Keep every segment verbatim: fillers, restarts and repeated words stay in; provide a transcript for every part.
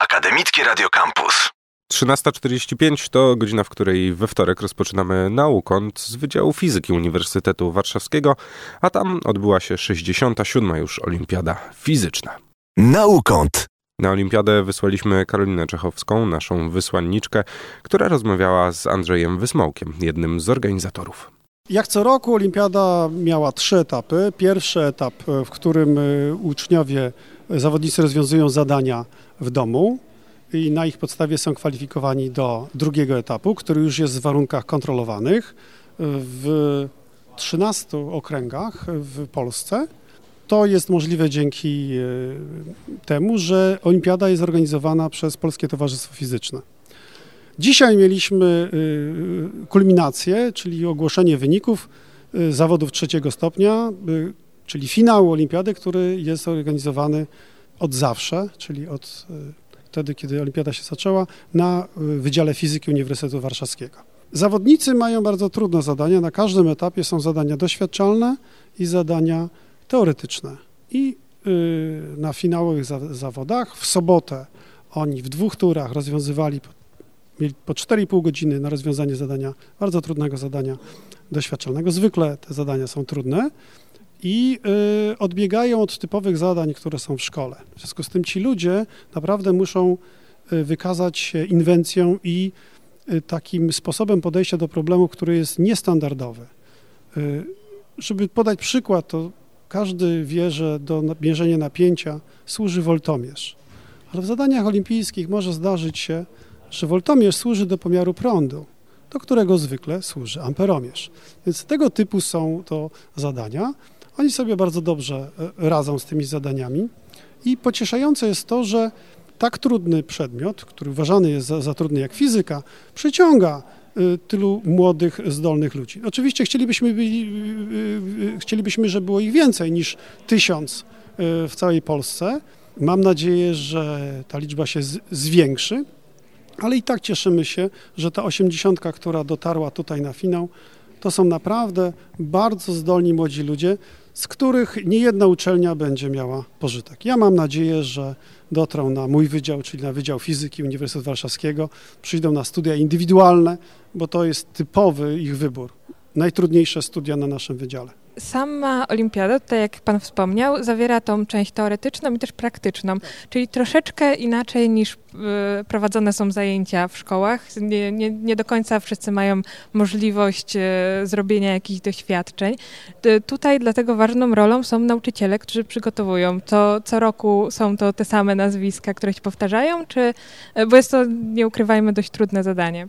Akademickie Radio Campus. trzynasta czterdzieści pięć to godzina, w której we wtorek rozpoczynamy Naukąt z Wydziału Fizyki Uniwersytetu Warszawskiego, a tam odbyła się sześćdziesiąta siódma już Olimpiada Fizyczna. Naukąt. Na olimpiadę wysłaliśmy Karolinę Czechowską, naszą wysłanniczkę, która rozmawiała z Andrzejem Wysmołkiem, jednym z organizatorów. Jak co roku olimpiada miała trzy etapy. Pierwszy etap, w którym uczniowie, zawodnicy rozwiązują zadania w domu i na ich podstawie są kwalifikowani do drugiego etapu, który już jest w warunkach kontrolowanych w trzynastu okręgach w Polsce. To jest możliwe dzięki temu, że olimpiada jest organizowana przez Polskie Towarzystwo Fizyczne. Dzisiaj mieliśmy kulminację, czyli ogłoszenie wyników zawodów trzeciego stopnia, czyli finału olimpiady, który jest organizowany od zawsze, czyli od wtedy, kiedy olimpiada się zaczęła, na Wydziale Fizyki Uniwersytetu Warszawskiego. Zawodnicy mają bardzo trudne zadania. Na każdym etapie są zadania doświadczalne i zadania teoretyczne. I na finałowych zawodach w sobotę oni w dwóch turach rozwiązywali mieli po cztery i pół godziny na rozwiązanie zadania, bardzo trudnego zadania doświadczalnego. Zwykle te zadania są trudne i y, odbiegają od typowych zadań, które są w szkole. W związku z tym ci ludzie naprawdę muszą y, wykazać się inwencją i y, takim sposobem podejścia do problemu, który jest niestandardowy. Y, żeby podać przykład, to każdy wie, że do mierzenia napięcia służy woltomierz. Ale w zadaniach olimpijskich może zdarzyć się, że woltomierz służy do pomiaru prądu, do którego zwykle służy amperomierz. Więc tego typu są to zadania. Oni sobie bardzo dobrze radzą z tymi zadaniami i pocieszające jest to, że tak trudny przedmiot, który uważany jest za, za trudny jak fizyka, przyciąga tylu młodych, zdolnych ludzi. Oczywiście chcielibyśmy, byli, chcielibyśmy, żeby było ich więcej niż tysiąc w całej Polsce. Mam nadzieję, że ta liczba się z, zwiększy. Ale i tak cieszymy się, że ta osiemdziesiątka, która dotarła tutaj na finał, to są naprawdę bardzo zdolni młodzi ludzie, z których niejedna uczelnia będzie miała pożytek. Ja mam nadzieję, że dotrą na mój wydział, czyli na Wydział Fizyki Uniwersytetu Warszawskiego, przyjdą na studia indywidualne, bo to jest typowy ich wybór. Najtrudniejsze studia na naszym wydziale. Sama olimpiada, tutaj jak Pan wspomniał, zawiera tą część teoretyczną i też praktyczną, czyli troszeczkę inaczej niż y, prowadzone są zajęcia w szkołach. Nie, nie, nie do końca wszyscy mają możliwość y, zrobienia jakichś doświadczeń. Y, tutaj dlatego ważną rolą są nauczyciele, którzy przygotowują. To co roku są to te same nazwiska, które się powtarzają, czy, y, bo jest to, nie ukrywajmy, dość trudne zadanie.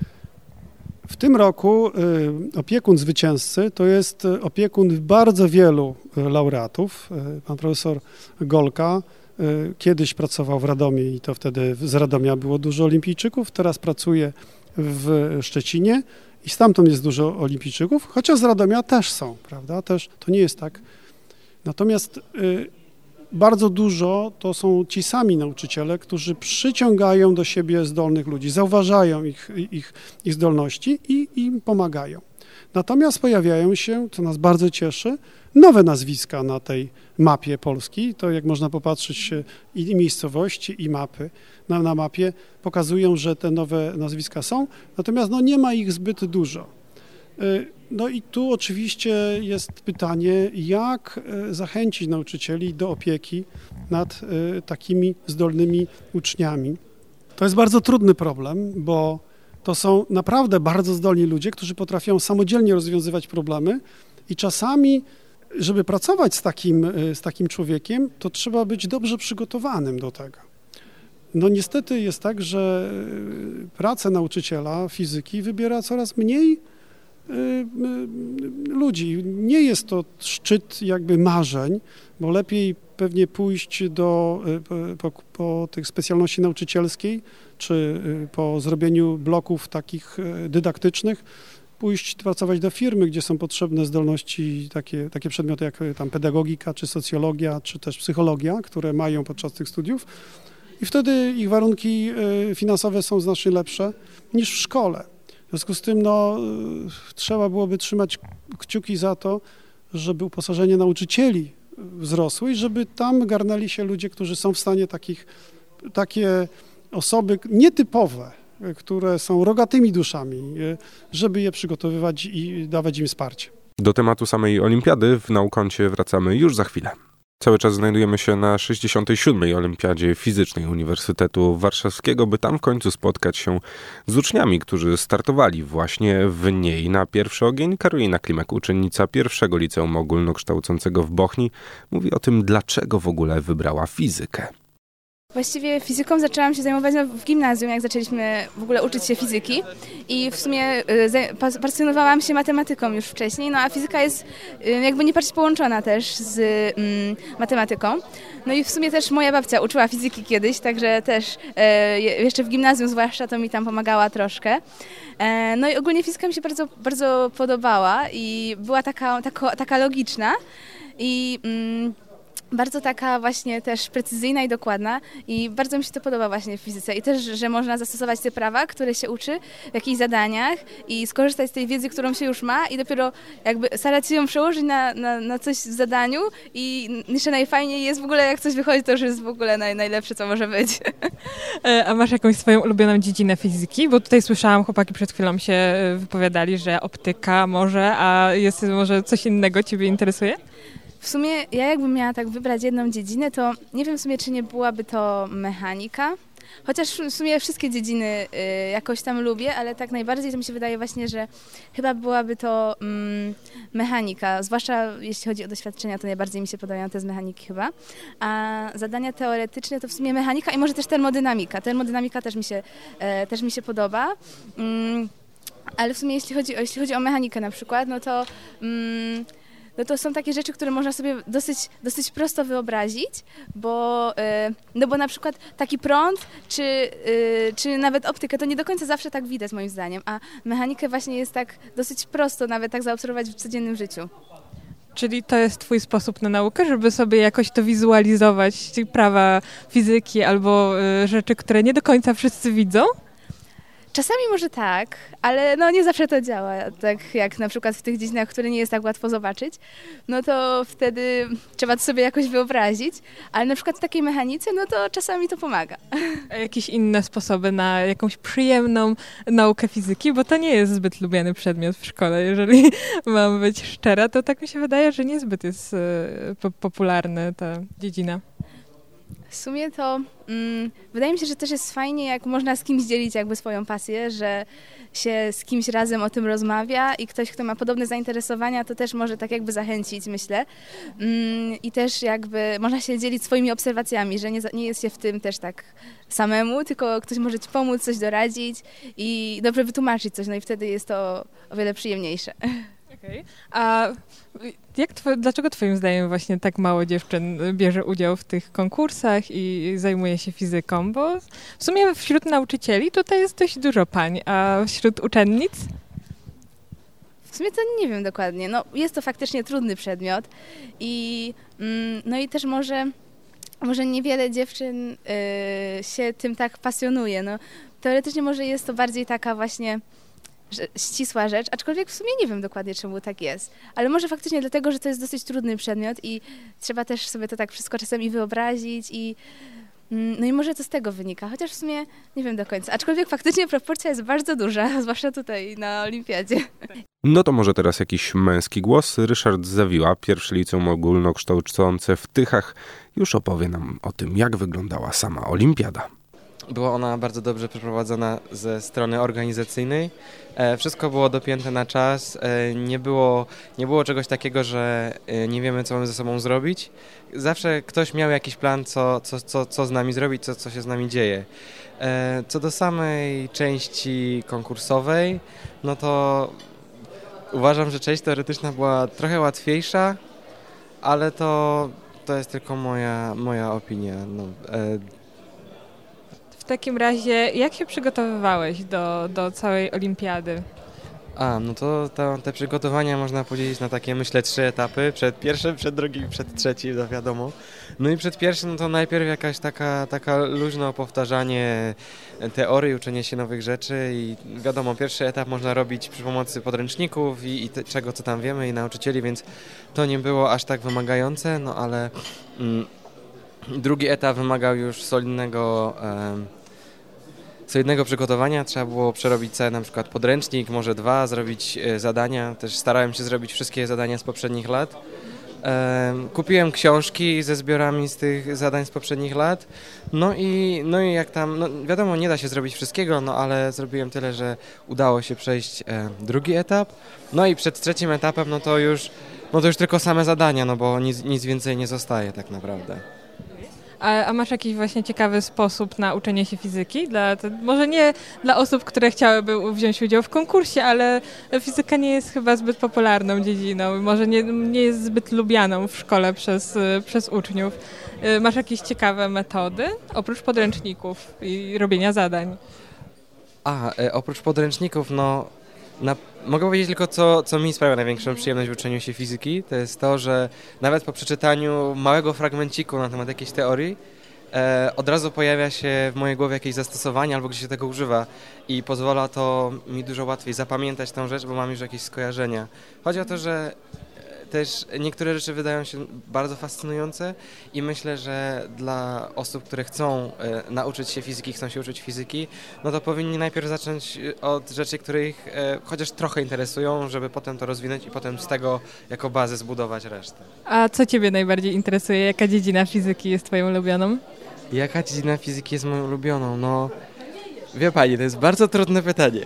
W tym roku opiekun zwycięzcy to jest opiekun bardzo wielu laureatów. Pan profesor Golka kiedyś pracował w Radomiu i to wtedy z Radomia było dużo olimpijczyków, teraz pracuje w Szczecinie i stamtąd jest dużo olimpijczyków, chociaż z Radomia też są, prawda? Też to nie jest tak. Natomiast bardzo dużo to są ci sami nauczyciele, którzy przyciągają do siebie zdolnych ludzi, zauważają ich, ich, ich zdolności i im pomagają. Natomiast pojawiają się, co nas bardzo cieszy, nowe nazwiska na tej mapie Polski. To jak można popatrzeć i miejscowości, i mapy na, na mapie pokazują, że te nowe nazwiska są, natomiast no, nie ma ich zbyt dużo. No i tu oczywiście jest pytanie, jak zachęcić nauczycieli do opieki nad takimi zdolnymi uczniami. To jest bardzo trudny problem, bo to są naprawdę bardzo zdolni ludzie, którzy potrafią samodzielnie rozwiązywać problemy i czasami, żeby pracować z takim, z takim człowiekiem, to trzeba być dobrze przygotowanym do tego. No niestety jest tak, że pracę nauczyciela fizyki wybiera coraz mniej ludzi. Nie jest to szczyt jakby marzeń, bo lepiej pewnie pójść do, po, po tych specjalności nauczycielskiej, czy po zrobieniu bloków takich dydaktycznych, pójść pracować do firmy, gdzie są potrzebne zdolności, takie, takie przedmioty jak tam pedagogika, czy socjologia, czy też psychologia, które mają podczas tych studiów i wtedy ich warunki finansowe są znacznie lepsze niż w szkole. W związku z tym no, trzeba byłoby trzymać kciuki za to, żeby uposażenie nauczycieli wzrosło i żeby tam garnęli się ludzie, którzy są w stanie takich, takie osoby nietypowe, które są rogatymi duszami, żeby je przygotowywać i dawać im wsparcie. Do tematu samej olimpiady w Naukącie wracamy już za chwilę. Cały czas znajdujemy się na sześćdziesiątej siódmej Olimpiadzie Fizycznej Uniwersytetu Warszawskiego, by tam w końcu spotkać się z uczniami, którzy startowali właśnie w niej. Na pierwszy ogień Karolina Klimek, uczennica pierwszego liceum ogólnokształcącego w Bochni, mówi o tym, dlaczego w ogóle wybrała fizykę. Właściwie fizyką zaczęłam się zajmować w gimnazjum, jak zaczęliśmy w ogóle uczyć się fizyki i w sumie pasjonowałam się matematyką już wcześniej, no a fizyka jest jakby nie patrzeć połączona też z mm, matematyką. No i w sumie też moja babcia uczyła fizyki kiedyś, także też e, jeszcze w gimnazjum zwłaszcza to mi tam pomagała troszkę. E, no i ogólnie fizyka mi się bardzo, bardzo podobała i była taka, taka, taka logiczna i... Mm, bardzo taka właśnie też precyzyjna i dokładna i bardzo mi się to podoba właśnie w fizyce i też, że można zastosować te prawa, które się uczy w jakichś zadaniach i skorzystać z tej wiedzy, którą się już ma i dopiero jakby starać się ją przełożyć na, na, na coś w zadaniu i jeszcze najfajniej jest w ogóle, jak coś wychodzi, to już jest w ogóle naj, najlepsze, co może być. A masz jakąś swoją ulubioną dziedzinę fizyki? Bo tutaj słyszałam, chłopaki przed chwilą się wypowiadali, że optyka może, a jest może coś innego Ciebie interesuje? W sumie ja jakbym miała tak wybrać jedną dziedzinę, to nie wiem w sumie, czy nie byłaby to mechanika. Chociaż w sumie wszystkie dziedziny y, jakoś tam lubię, ale tak najbardziej to mi się wydaje właśnie, że chyba byłaby to mm, mechanika. Zwłaszcza jeśli chodzi o doświadczenia, to najbardziej mi się podobają te z mechaniki chyba. A zadania teoretyczne to w sumie mechanika i może też termodynamika. Termodynamika też mi się, e, też mi się podoba. Mm, ale w sumie jeśli chodzi o, jeśli chodzi o mechanikę na przykład, no to... Mm, no to są takie rzeczy, które można sobie dosyć, dosyć prosto wyobrazić, bo, yy, no bo na przykład taki prąd, czy, yy, czy nawet optykę, to nie do końca zawsze tak widać moim zdaniem, a mechanikę właśnie jest tak dosyć prosto nawet tak zaobserwować w codziennym życiu. Czyli to jest twój sposób na naukę, żeby sobie jakoś to wizualizować, prawa fizyki albo yy, rzeczy, które nie do końca wszyscy widzą? Czasami może tak, ale no nie zawsze to działa, tak jak na przykład w tych dziedzinach, które nie jest tak łatwo zobaczyć, no to wtedy trzeba to sobie jakoś wyobrazić, ale na przykład w takiej mechanice, no to czasami to pomaga. A jakieś inne sposoby na jakąś przyjemną naukę fizyki, bo to nie jest zbyt lubiany przedmiot w szkole, jeżeli mam być szczera, to tak mi się wydaje, że niezbyt jest y, popularna ta dziedzina. W sumie to mm, wydaje mi się, że też jest fajnie, jak można z kimś dzielić jakby swoją pasję, że się z kimś razem o tym rozmawia i ktoś, kto ma podobne zainteresowania, to też może tak jakby zachęcić, myślę. Mm, I też jakby można się dzielić swoimi obserwacjami, że nie, nie jest się w tym też tak samemu, tylko ktoś może ci pomóc, coś doradzić i dobrze wytłumaczyć coś, no i wtedy jest to o wiele przyjemniejsze. Okay. A jak twoje, dlaczego twoim zdaniem właśnie tak mało dziewczyn bierze udział w tych konkursach i zajmuje się fizyką? Bo w sumie wśród nauczycieli tutaj jest dość dużo pań, a wśród uczennic? W sumie to nie wiem dokładnie. No, jest to faktycznie trudny przedmiot i mm, no i też może, może niewiele dziewczyn y, się tym tak pasjonuje. No, teoretycznie może jest to bardziej taka właśnie ścisła rzecz, aczkolwiek w sumie nie wiem dokładnie, czemu tak jest. Ale może faktycznie dlatego, że to jest dosyć trudny przedmiot i trzeba też sobie to tak wszystko czasami wyobrazić i no i może to z tego wynika, chociaż w sumie nie wiem do końca. Aczkolwiek faktycznie proporcja jest bardzo duża, zwłaszcza tutaj na olimpiadzie. No to może teraz jakiś męski głos. Ryszard Zawiła, pierwsze liceum ogólnokształcące w Tychach, już opowie nam o tym, jak wyglądała sama olimpiada. Była ona bardzo dobrze przeprowadzona ze strony organizacyjnej. E, wszystko było dopięte na czas. E, nie było, nie było czegoś takiego, że e, nie wiemy, co mamy ze sobą zrobić. Zawsze ktoś miał jakiś plan, co, co, co, co z nami zrobić, co, co się z nami dzieje. E, co do samej części konkursowej, no to uważam, że część teoretyczna była trochę łatwiejsza, ale to, to jest tylko moja, moja opinia. No, e, W takim razie, jak się przygotowywałeś do, do całej olimpiady? A, no to, to te przygotowania można podzielić na takie, myślę, trzy etapy. Przed pierwszym, przed drugim, przed trzecim, no wiadomo. No i przed pierwszym, no to najpierw jakaś taka, taka luźne powtarzanie teorii, uczenie się nowych rzeczy i wiadomo, pierwszy etap można robić przy pomocy podręczników i, i te, czego, co tam wiemy i nauczycieli, więc to nie było aż tak wymagające, no ale mm, drugi etap wymagał już solidnego... Um, solidnego przygotowania. Trzeba było przerobić cały na przykład podręcznik, może dwa, zrobić zadania. Też starałem się zrobić wszystkie zadania z poprzednich lat. Kupiłem książki ze zbiorami z tych zadań z poprzednich lat, no i, no i jak tam, no wiadomo, nie da się zrobić wszystkiego, no ale zrobiłem tyle, że udało się przejść e, drugi etap, no i przed trzecim etapem, no to już, no to już tylko same zadania, no bo nic, nic więcej nie zostaje tak naprawdę. A, a masz jakiś właśnie ciekawy sposób na uczenie się fizyki? Dla, to może nie dla osób, które chciałyby wziąć udział w konkursie, ale fizyka nie jest chyba zbyt popularną dziedziną. Może nie, nie jest zbyt lubianą w szkole przez, przez uczniów. Masz jakieś ciekawe metody, oprócz podręczników i robienia zadań? A, e, oprócz podręczników, no... Na, mogę powiedzieć tylko, co, co mi sprawia największą przyjemność w uczeniu się fizyki. To jest to, że nawet po przeczytaniu małego fragmenciku na temat jakiejś teorii e, od razu pojawia się w mojej głowie jakieś zastosowanie albo gdzieś się tego używa i pozwala to mi dużo łatwiej zapamiętać tą rzecz, bo mam już jakieś skojarzenia. Chodzi o to, że też niektóre rzeczy wydają się bardzo fascynujące i myślę, że dla osób, które chcą e, nauczyć się fizyki, chcą się uczyć fizyki, no to powinni najpierw zacząć od rzeczy, które ich e, chociaż trochę interesują, żeby potem to rozwinąć i potem z tego jako bazę zbudować resztę. A co Ciebie najbardziej interesuje? Jaka dziedzina fizyki jest Twoją ulubioną? Jaka dziedzina fizyki jest moją ulubioną? No... Wie Pani, to jest bardzo trudne pytanie.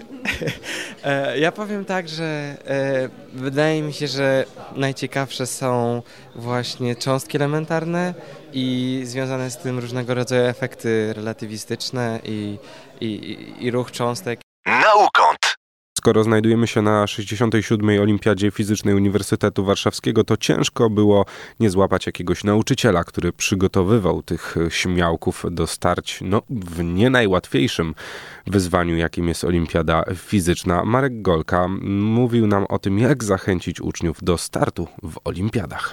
Ja powiem tak, że wydaje mi się, że najciekawsze są właśnie cząstki elementarne i związane z tym różnego rodzaju efekty relatywistyczne i, i, i ruch cząstek. Naukąt. Skoro znajdujemy się na sześćdziesiątej siódmej Olimpiadzie Fizycznej Uniwersytetu Warszawskiego, to ciężko było nie złapać jakiegoś nauczyciela, który przygotowywał tych śmiałków do starć no, w nie najłatwiejszym wyzwaniu, jakim jest Olimpiada Fizyczna. Marek Golka mówił nam o tym, jak zachęcić uczniów do startu w olimpiadach.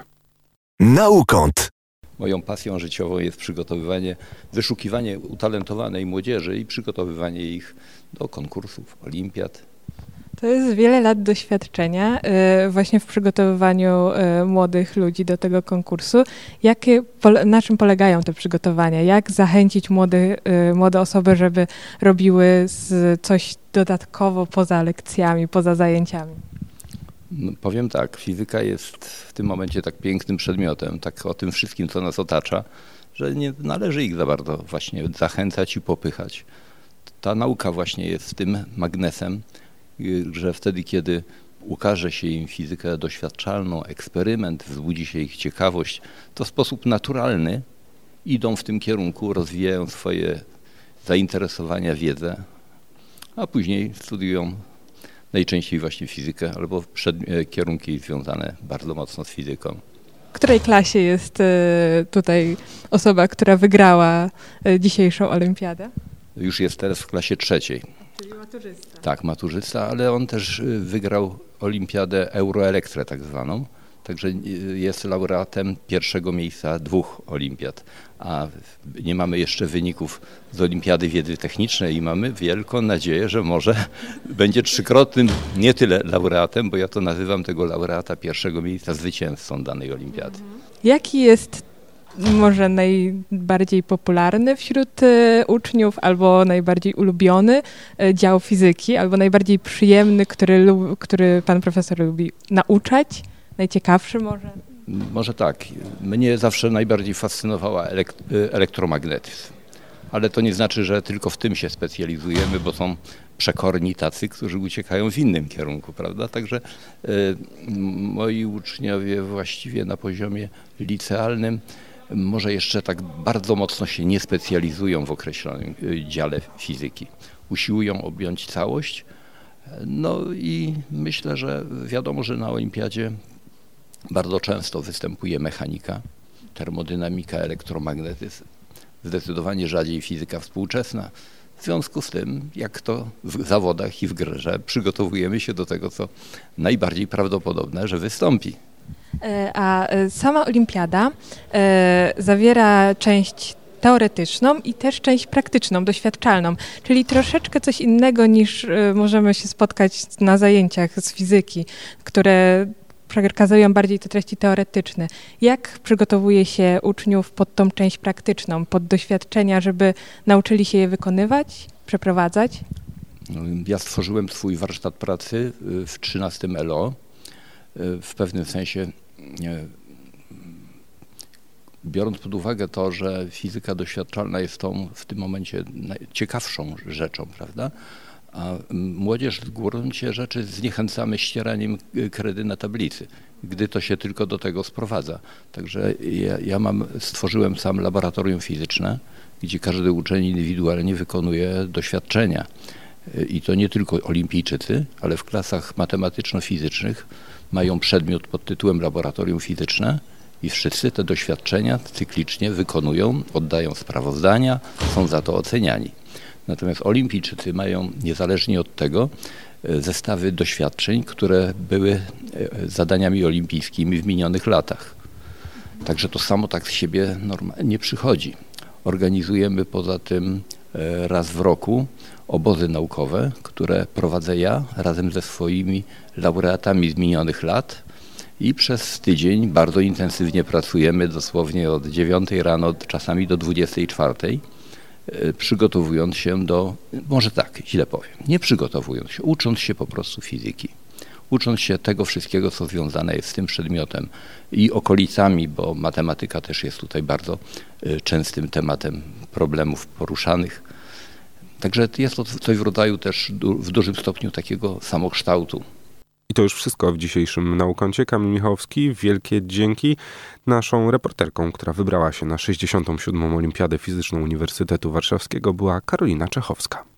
Naukąt. Moją pasją życiową jest przygotowywanie, wyszukiwanie utalentowanej młodzieży i przygotowywanie ich do konkursów, olimpiad. To jest wiele lat doświadczenia właśnie w przygotowywaniu młodych ludzi do tego konkursu. Jakie, na czym polegają te przygotowania? Jak zachęcić młode, młode osoby, żeby robiły coś dodatkowo poza lekcjami, poza zajęciami? No, powiem tak, fizyka jest w tym momencie tak pięknym przedmiotem, tak o tym wszystkim, co nas otacza, że nie należy ich za bardzo właśnie zachęcać i popychać. Ta nauka właśnie jest tym magnesem, że wtedy, kiedy ukaże się im fizykę doświadczalną, eksperyment, wzbudzi się ich ciekawość, to w sposób naturalny idą w tym kierunku, rozwijają swoje zainteresowania, wiedzę, a później studiują najczęściej właśnie fizykę albo kierunki związane bardzo mocno z fizyką. W której klasie jest tutaj osoba, która wygrała dzisiejszą olimpiadę? Już jest teraz w klasie trzeciej. Czyli maturzysta. Tak, maturzysta, ale on też wygrał olimpiadę Euroelektrę tak zwaną, także jest laureatem pierwszego miejsca dwóch olimpiad, a nie mamy jeszcze wyników z Olimpiady Wiedzy Technicznej i mamy wielką nadzieję, że może będzie trzykrotnym nie tyle laureatem, bo ja to nazywam tego laureata pierwszego miejsca zwycięzcą danej olimpiady. Jaki jest może najbardziej popularny wśród y, uczniów, albo najbardziej ulubiony y, dział fizyki, albo najbardziej przyjemny, który, lub, który pan profesor lubi nauczać? Najciekawszy może? Może tak. Mnie zawsze najbardziej fascynowała elekt- elektromagnetyzm. Ale to nie znaczy, że tylko w tym się specjalizujemy, bo są przekorni tacy, którzy uciekają w innym kierunku, prawda? Także y, moi uczniowie właściwie na poziomie licealnym może jeszcze tak bardzo mocno się nie specjalizują w określonym dziale fizyki. Usiłują objąć całość. No i myślę, że wiadomo, że na olimpiadzie bardzo często występuje mechanika, termodynamika, elektromagnetyzm. Zdecydowanie rzadziej fizyka współczesna. W związku z tym, jak to w zawodach i w grze, przygotowujemy się do tego, co najbardziej prawdopodobne, że wystąpi. A sama olimpiada e, zawiera część teoretyczną i też część praktyczną, doświadczalną, czyli troszeczkę coś innego niż e, możemy się spotkać na zajęciach z fizyki, które przekazują bardziej te treści teoretyczne. Jak przygotowuje się uczniów pod tą część praktyczną, pod doświadczenia, żeby nauczyli się je wykonywać, przeprowadzać? Ja stworzyłem swój warsztat pracy w trzynastym L O. W pewnym sensie, biorąc pod uwagę to, że fizyka doświadczalna jest tą w tym momencie ciekawszą rzeczą, prawda? A młodzież w gruncie rzeczy zniechęcamy ścieraniem kredy na tablicy, gdy to się tylko do tego sprowadza. Także ja, ja mam, stworzyłem sam laboratorium fizyczne, gdzie każdy uczeń indywidualnie wykonuje doświadczenia. I to nie tylko olimpijczycy, ale w klasach matematyczno-fizycznych mają przedmiot pod tytułem laboratorium fizyczne i wszyscy te doświadczenia cyklicznie wykonują, oddają sprawozdania, są za to oceniani. Natomiast olimpijczycy mają niezależnie od tego zestawy doświadczeń, które były zadaniami olimpijskimi w minionych latach. Także to samo tak z siebie normalnie przychodzi. Organizujemy poza tym raz w roku obozy naukowe, które prowadzę ja razem ze swoimi laureatami z minionych lat i przez tydzień bardzo intensywnie pracujemy, dosłownie od dziewiątej rano, czasami do dwudziestej czwartej, przygotowując się do, może tak, źle powiem, nie przygotowując się, ucząc się po prostu fizyki. Ucząc się tego wszystkiego, co związane jest z tym przedmiotem i okolicami, bo matematyka też jest tutaj bardzo częstym tematem problemów poruszanych. Także jest to coś w rodzaju też w dużym stopniu takiego samokształtu. I to już wszystko w dzisiejszym Naukącie. Kamil Michałowski, wielkie dzięki. Naszą reporterką, która wybrała się na sześćdziesiątą siódmą Olimpiadę Fizyczną Uniwersytetu Warszawskiego, była Karolina Czechowska.